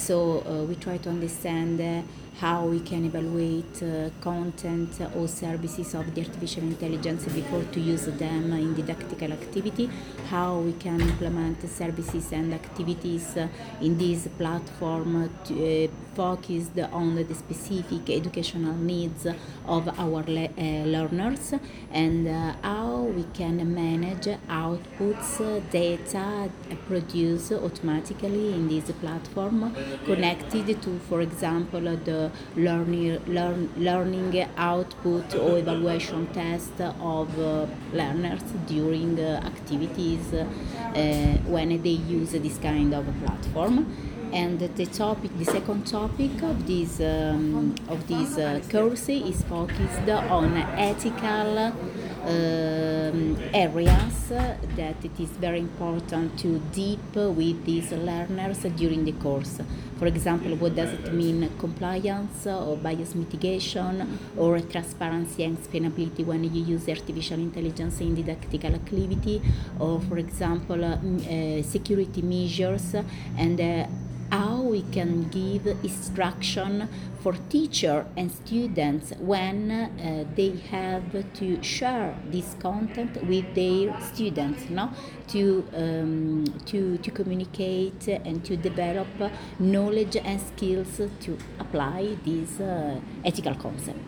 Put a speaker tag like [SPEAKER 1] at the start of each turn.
[SPEAKER 1] So we try to understand how we can evaluate content or services of the artificial intelligence before to use them in didactical activity, how we can implement services and activities in this platform focused on the specific educational needs of our learners, and how we can manage outputs, data produced automatically in this platform connected to, for example, the learning output or evaluation test of learners during activities when they use this kind of platform. And the second topic of this course is focused on ethical areas that it is very important to deep with these learners during the course. For example, what does it mean compliance or bias mitigation or transparency and explainability when you use artificial intelligence in didactical activity, or for example security measures, and how we can give instruction for teacher and students when they have to share this content with their students, no? To communicate and to develop knowledge and skills to apply these ethical concepts.